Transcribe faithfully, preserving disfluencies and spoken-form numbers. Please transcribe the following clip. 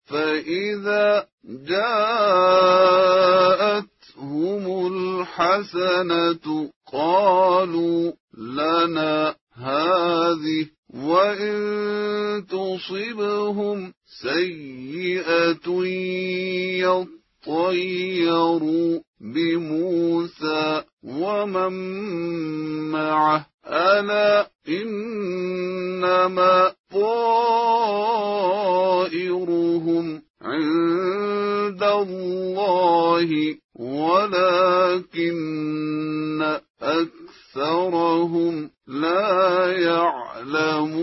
فإذا جاءتهم الحسنة قالوا لنا هذه، وإن تصبهم سيئة يطيروا بموسى ومن معه ألا إنما طائرهم عند الله ولكن أكثرهم لا يعلمون.